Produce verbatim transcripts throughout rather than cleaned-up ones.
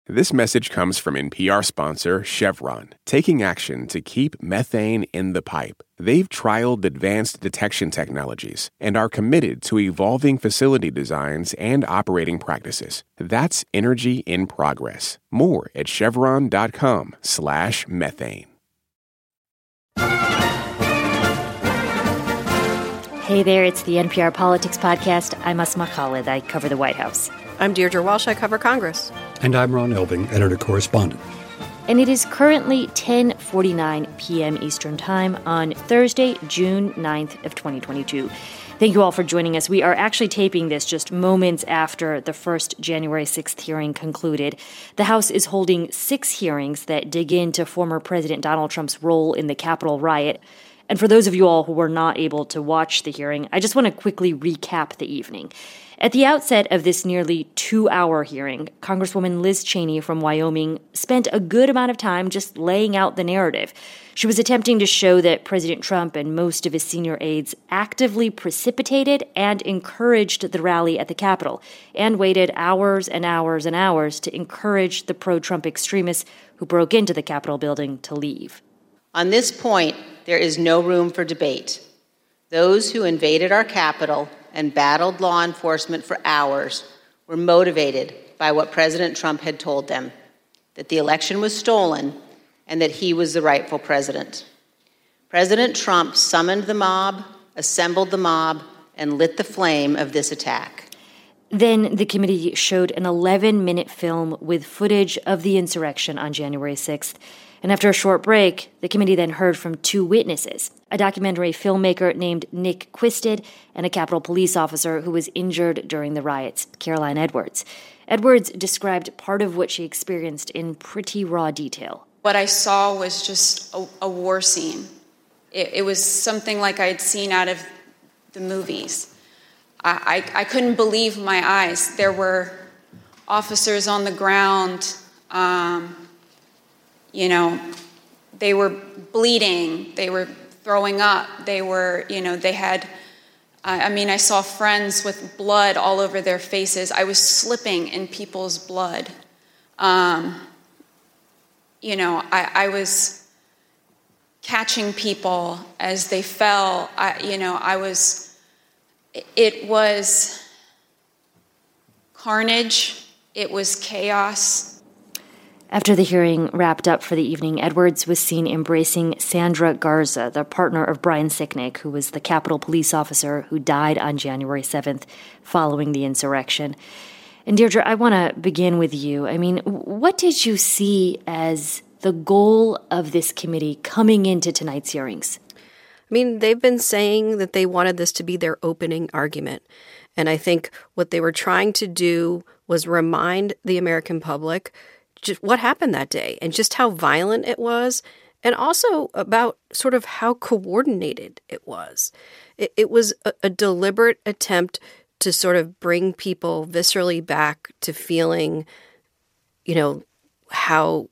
This message comes from N P R sponsor Chevron, taking action to keep methane in the pipe. They've trialed advanced detection technologies and are committed to evolving facility designs and operating practices. That's energy in progress. More at chevron.com slash methane. Hey there, it's the N P R Politics Podcast. I'm Asma Khalid. I cover the White House. I'm Deirdre Walsh. I cover Congress. And I'm Ron Elving, editor-correspondent. And it is currently ten forty-nine p.m. Eastern Time on Thursday, June ninth of twenty twenty-two. Thank you all for joining us. We are actually taping this just moments after the first January sixth hearing concluded. The House is holding six hearings that dig into former President Donald Trump's role in the Capitol riot. And for those of you all who were not able to watch the hearing, I just want to quickly recap the evening. At the outset of this nearly two-hour hearing, Congresswoman Liz Cheney from Wyoming spent a good amount of time just laying out the narrative. She was attempting to show that President Trump and most of his senior aides actively precipitated and encouraged the rally at the Capitol, and waited hours and hours and hours to encourage the pro-Trump extremists who broke into the Capitol building to leave. On this point, there is no room for debate. Those who invaded our Capitol and battled law enforcement for hours were motivated by what President Trump had told them, that the election was stolen and that he was the rightful president. President Trump summoned the mob, assembled the mob, and lit the flame of this attack. Then the committee showed an eleven-minute film with footage of the insurrection on January sixth. And after a short break, the committee then heard from two witnesses, a documentary filmmaker named Nick Quisted and a Capitol police officer who was injured during the riots, Caroline Edwards. Edwards described part of what she experienced in pretty raw detail. What I saw was just a, a war scene. It, it was something like I'd seen out of the movies. I, I, I couldn't believe my eyes. There were officers on the ground, um, You know, they were bleeding, they were throwing up, they were, you know, they had, I mean, I saw friends with blood all over their faces. I was slipping in people's blood. Um, you know, I, I was catching people as they fell. I, you know, I was, it was carnage, it was chaos. After the hearing wrapped up for the evening, Edwards was seen embracing Sandra Garza, the partner of Brian Sicknick, who was the Capitol police officer who died on January seventh following the insurrection. And Deirdre, I want to begin with you. I mean, what did you see as the goal of this committee coming into tonight's hearings? I mean, they've been saying that they wanted this to be their opening argument. And I think what they were trying to do was remind the American public just what happened that day and just how violent it was, and also about sort of how coordinated it was. It, it was a, a deliberate attempt to sort of bring people viscerally back to feeling, you know, how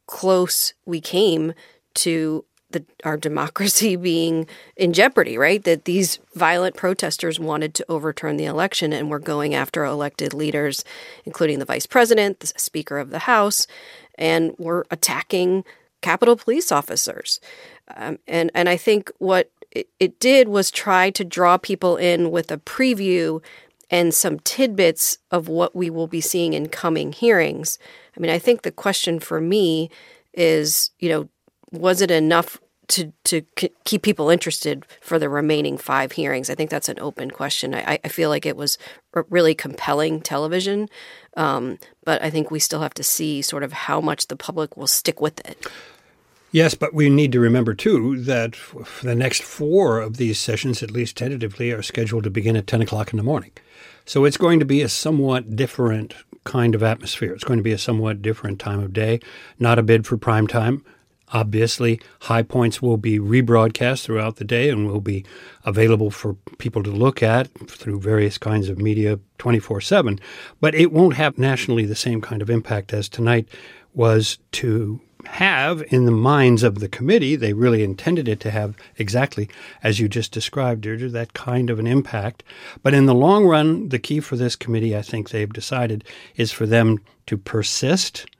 close we came to the, our democracy being in jeopardy, right? That these violent protesters wanted to overturn the election and were going after elected leaders, including the vice president, the Speaker of the House, and were attacking Capitol police officers. Um, and, and I think what it, it did was try to draw people in with a preview and some tidbits of what we will be seeing in coming hearings. I mean, I think the question for me is, you know, was it enough to to c- keep people interested for the remaining five hearings? I think that's an open question. I, I feel like it was r- really compelling television, um, but I think we still have to see sort of how much the public will stick with it. Yes, but we need to remember, too, that the next four of these sessions, at least tentatively, are scheduled to begin at ten o'clock in the morning. So it's going to be a somewhat different kind of atmosphere. It's going to be a somewhat different time of day, not a bid for prime time. Obviously, high points will be rebroadcast throughout the day and will be available for people to look at through various kinds of media twenty-four seven. But it won't have nationally the same kind of impact as tonight was to have in the minds of the committee. They really intended it to have exactly, as you just described, Deirdre, that kind of an impact. But in the long run, the key for this committee, I think they've decided, is for them to persist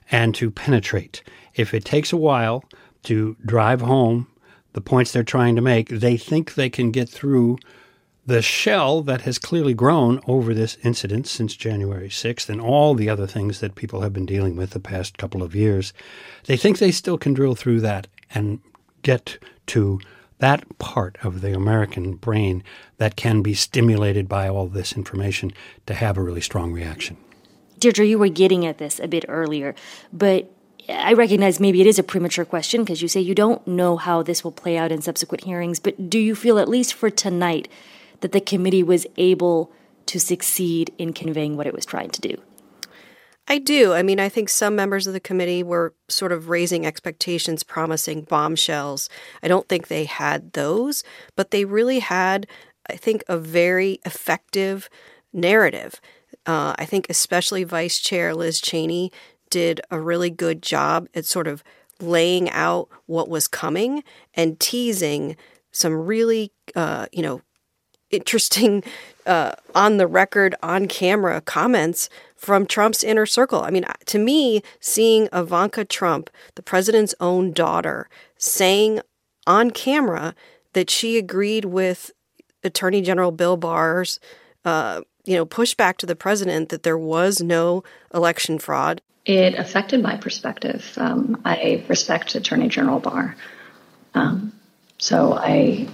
and to penetrate. If it takes a while to drive home the points they're trying to make, they think they can get through the shell that has clearly grown over this incident since January sixth and all the other things that people have been dealing with the past couple of years. They think they still can drill through that and get to that part of the American brain that can be stimulated by all this information to have a really strong reaction. Deirdre, you were getting at this a bit earlier, but I recognize maybe it is a premature question because you say you don't know how this will play out in subsequent hearings, but do you feel, at least for tonight, that the committee was able to succeed in conveying what it was trying to do? I do. I mean, I think some members of the committee were sort of raising expectations, promising bombshells. I don't think they had those, but they really had, I think, a very effective narrative. Uh, I think especially Vice Chair Liz Cheney did a really good job at sort of laying out what was coming and teasing some really, uh, you know, interesting uh, on the record, on camera comments from Trump's inner circle. I mean, to me, seeing Ivanka Trump, the president's own daughter, saying on camera that she agreed with Attorney General Bill Barr's, uh, you know, pushback to the president that there was no election fraud. It affected my perspective. Um, I respect Attorney General Barr. Um, so I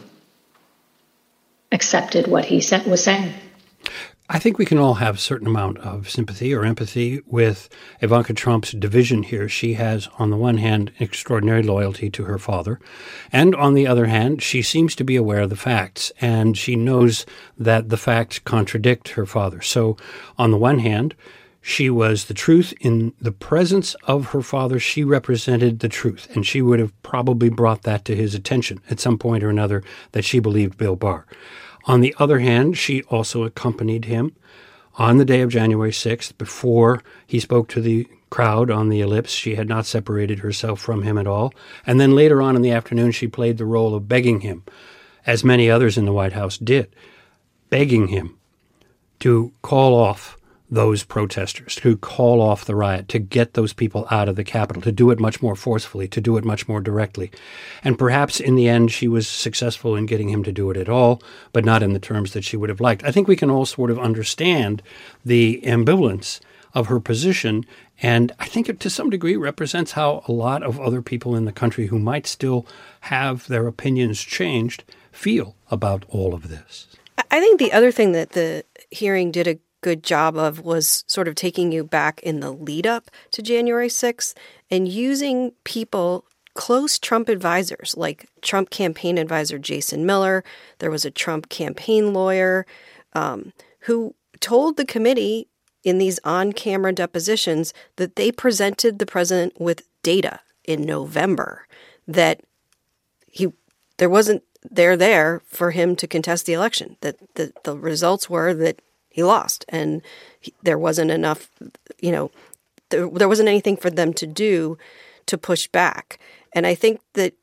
accepted what he said, was saying. I think we can all have a certain amount of sympathy or empathy with Ivanka Trump's division here. She has, on the one hand, extraordinary loyalty to her father, and on the other hand, she seems to be aware of the facts, and she knows that the facts contradict her father. So, on the one hand, she was the truth. In the presence of her father, she represented the truth, and she would have probably brought that to his attention at some point or another, that she believed Bill Barr. On the other hand, she also accompanied him on the day of January sixth before he spoke to the crowd on the ellipse. She had not separated herself from him at all. And then later on in the afternoon, she played the role of begging him, as many others in the White House did, begging him to call off those protesters, to call off the riot, to get those people out of the Capitol, to do it much more forcefully, to do it much more directly. And perhaps in the end she was successful in getting him to do it at all, but not in the terms that she would have liked. I think we can all sort of understand the ambivalence of her position, and I think it to some degree represents how a lot of other people in the country who might still have their opinions changed feel about all of this. I think the other thing that the hearing did a good job of was sort of taking you back in the lead up to January sixth and using people, close Trump advisors, like Trump campaign advisor Jason Miller. There was a Trump campaign lawyer um, who told the committee in these on-camera depositions that they presented the president with data in November that he there wasn't there there for him to contest the election, that the, the results were that he lost, and he, there wasn't enough, you know, there, there wasn't anything for them to do to push back. And I think that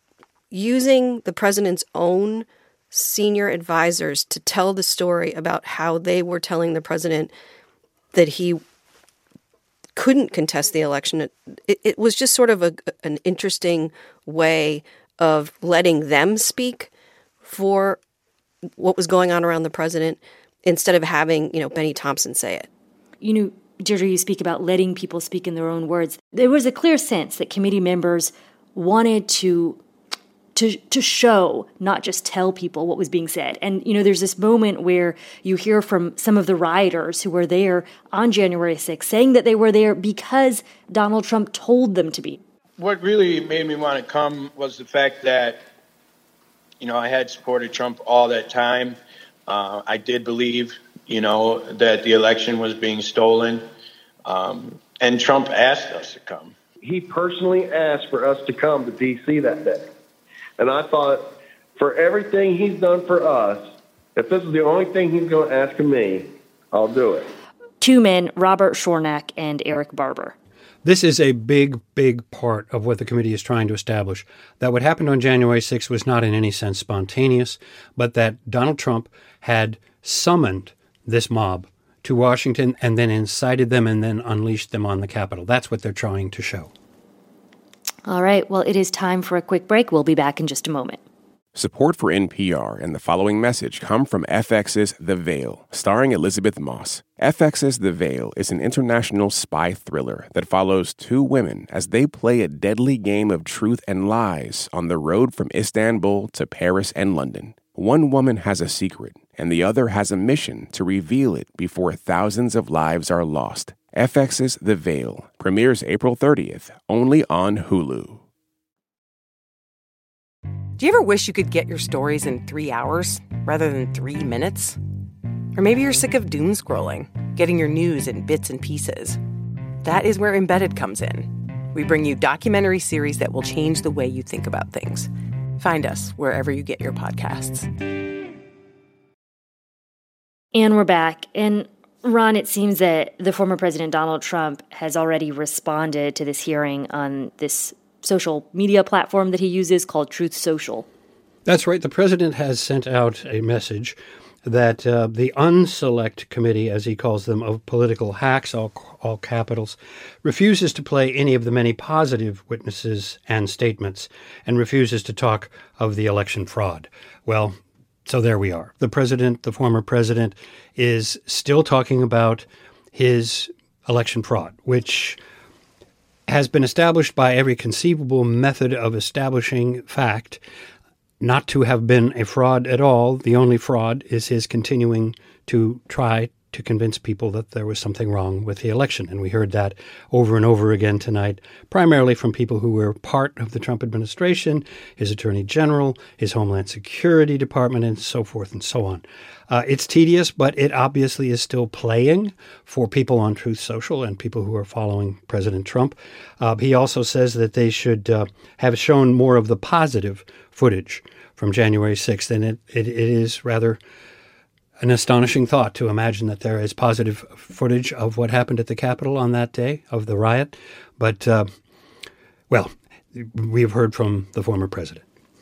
using the president's own senior advisors to tell the story about how they were telling the president that he couldn't contest the election, it, it was just sort of a, an interesting way of letting them speak for what was going on around the president, instead of having, you know, Benny Thompson say it. You know, Deirdre, you speak about letting people speak in their own words. There was a clear sense that committee members wanted to to to show, not just tell people what was being said. And, you know, there's this moment where you hear from some of the rioters who were there on January sixth saying that they were there because Donald Trump told them to be. What really made me want to come was the fact that, you know, I had supported Trump all that time. Uh, I did believe, you know, that the election was being stolen, um, and Trump asked us to come. He personally asked for us to come to D C that day. And I thought, for everything he's done for us, if this is the only thing he's going to ask of me, I'll do it. Two men, Robert Shornack and Eric Barber. This is a big, big part of what the committee is trying to establish, that what happened on January sixth was not in any sense spontaneous, but that Donald Trump had summoned this mob to Washington and then incited them and then unleashed them on the Capitol. That's what they're trying to show. All right. Well, it is time for a quick break. We'll be back in just a moment. Support for N P R and the following message come from F X's The Veil, starring Elizabeth Moss. F X's The Veil is an international spy thriller that follows two women as they play a deadly game of truth and lies on the road from Istanbul to Paris and London. One woman has a secret, and the other has a mission to reveal it before thousands of lives are lost. F X's The Veil premieres April thirtieth, only on Hulu. Do you ever wish you could get your stories in three hours rather than three minutes? Or maybe you're sick of doom scrolling, getting your news in bits and pieces. That is where Embedded comes in. We bring you documentary series that will change the way you think about things. Find us wherever you get your podcasts. And we're back. And Ron, it seems that the former President Donald Trump has already responded to this hearing on this social media platform that he uses called Truth Social. That's right. The president has sent out a message that uh, the unselect committee, as he calls them, of political hacks, all, all capitals, refuses to play any of the many positive witnesses and statements and refuses to talk of the election fraud. Well, so there we are. The president, the former president, is still talking about his election fraud, which has been established by every conceivable method of establishing fact not to have been a fraud at all. The only fraud is his continuing to try to convince people that there was something wrong with the election. And we heard that over and over again tonight, primarily from people who were part of the Trump administration, his attorney general, his Homeland Security Department, and so forth and so on. Uh, it's tedious, but it obviously is still playing for people on Truth Social and people who are following President Trump. Uh, he also says that they should uh, have shown more of the positive footage from January sixth, and it, it, it is rather an astonishing thought to imagine that there is positive footage of what happened at the Capitol on that day of the riot. But, uh, well, we've heard from the former president.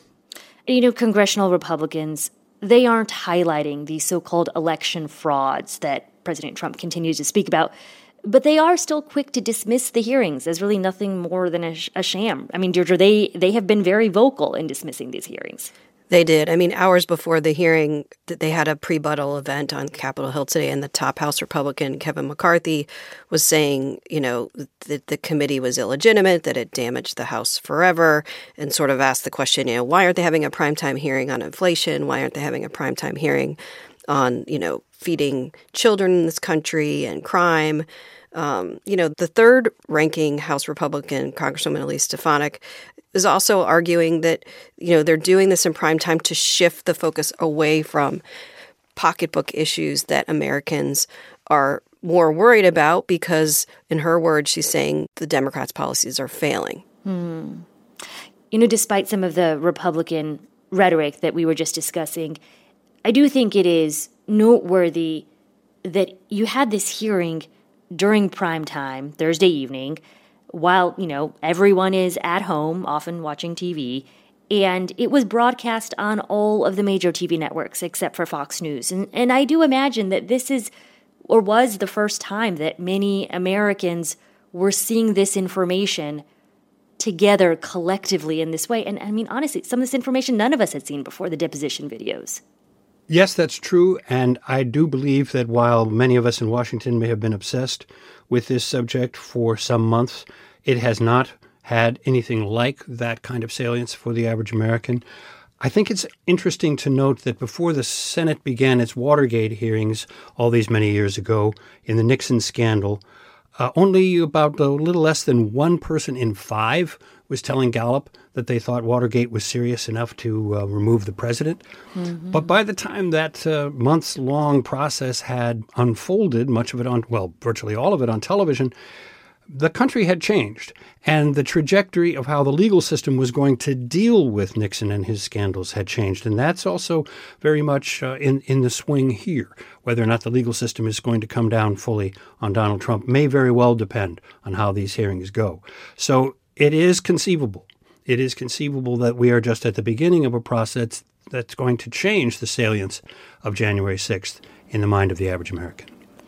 You know, congressional Republicans, they aren't highlighting these so-called election frauds that President Trump continues to speak about, but they are still quick to dismiss the hearings as really nothing more than a, sh- a sham. I mean, Deirdre, they, they have been very vocal in dismissing these hearings. They did. I mean, hours before the hearing, they had a pre-buttal event on Capitol Hill today, and the top House Republican, Kevin McCarthy, was saying, you know, that the committee was illegitimate, that it damaged the House forever, and sort of asked the question, you know, why aren't they having a primetime hearing on inflation? Why aren't they having a primetime hearing on, you know, feeding children in this country and crime? Um, you know, the third-ranking House Republican, Congresswoman Elise Stefanik, is also arguing that, you know, they're doing this in prime time to shift the focus away from pocketbook issues that Americans are more worried about because, in her words, she's saying the Democrats' policies are failing. Hmm. You know, despite some of the Republican rhetoric that we were just discussing, I do think it is noteworthy that you had this hearing during prime time, Thursday evening, while, you know, everyone is at home, often watching T V, and it was broadcast on all of the major T V networks except for Fox News. And, and I do imagine that this is, or was the first time that many Americans were seeing this information together collectively in this way. And I mean, honestly, some of this information none of us had seen before, the deposition videos. Yes, that's true. And I do believe that while many of us in Washington may have been obsessed with this subject for some months, it has not had anything like that kind of salience for the average American. I think it's interesting to note that before the Senate began its Watergate hearings all these many years ago in the Nixon scandal, uh, only about a little less than one person in five was telling Gallup that they thought Watergate was serious enough to uh, remove the president. Mm-hmm. But by the time that uh, months-long process had unfolded, much of it on, well, virtually all of it on television, the country had changed. And the trajectory of how the legal system was going to deal with Nixon and his scandals had changed. And that's also very much uh, in, in the swing here. Whether or not the legal system is going to come down fully on Donald Trump may very well depend on how these hearings go. So it is conceivable. It is conceivable that we are just at the beginning of a process that's going to change the salience of January sixth in the mind of the average American.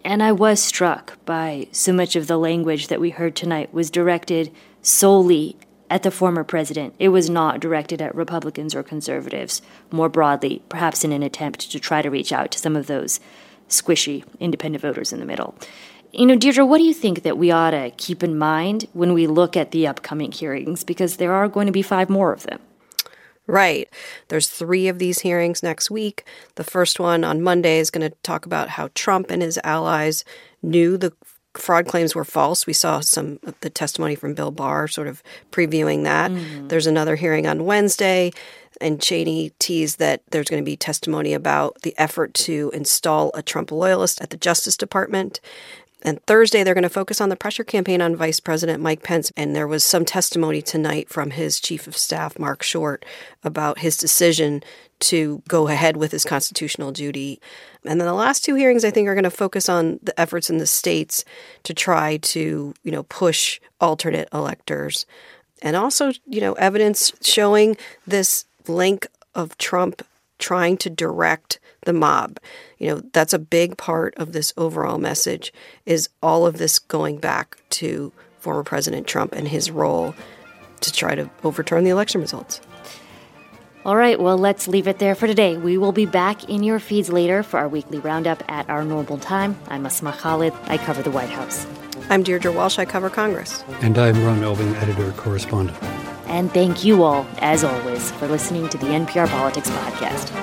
And I was struck by so much of the language that we heard tonight was directed solely at the former president. It was not directed at Republicans or conservatives more broadly, perhaps in an attempt to try to reach out to some of those squishy independent voters in the middle. You know, Deirdre, what do you think that we ought to keep in mind when we look at the upcoming hearings? Because there are going to be five more of them. Right. There's three of these hearings next week. The first one on Monday is going to talk about how Trump and his allies knew the fraud claims were false. We saw some of the testimony from Bill Barr sort of previewing that. Mm-hmm. There's another hearing on Wednesday, and Cheney teased that there's going to be testimony about the effort to install a Trump loyalist at the Justice Department. And Thursday, they're going to focus on the pressure campaign on Vice President Mike Pence. And there was some testimony tonight from his chief of staff, Mark Short, about his decision to go ahead with his constitutional duty. And then the last two hearings, I think, are going to focus on the efforts in the states to try to, you know, push alternate electors. And also, you know, evidence showing this link of Trump trying to direct the mob. You know, that's a big part of this overall message, is all of this going back to former President Trump and his role to try to overturn the election results. All right, well, let's leave it there for today. We will be back in your feeds later for our weekly roundup at our normal time. I'm Asma Khalid. I cover the White House. I'm Deirdre Walsh. I cover Congress. And I'm Ron Elving, editor-correspondent. And thank you all, as always, for listening to the N P R Politics Podcast.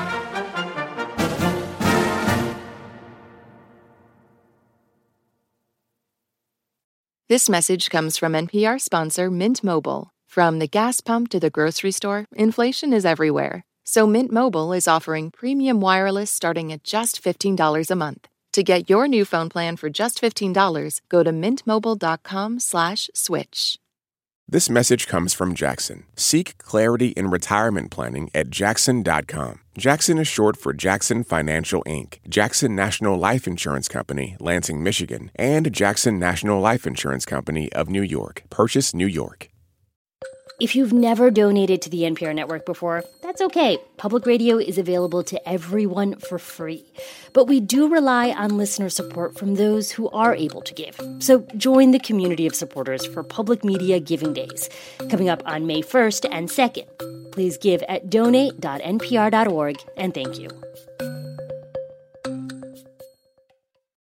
This message comes from N P R sponsor Mint Mobile. From the gas pump to the grocery store, inflation is everywhere. So Mint Mobile is offering premium wireless starting at just fifteen dollars a month. To get your new phone plan for just fifteen dollars, go to mintmobile.com slash switch. This message comes from Jackson. Seek clarity in retirement planning at jackson dot com. Jackson is short for Jackson Financial Incorporated, Jackson National Life Insurance Company, Lansing, Michigan, and Jackson National Life Insurance Company of New York, Purchase, New York. If you've never donated to the N P R network before, that's okay. Public radio is available to everyone for free. But we do rely on listener support from those who are able to give. So join the community of supporters for Public Media Giving Days, coming up on May first and second. Please give at donate dot n p r dot org, and thank you.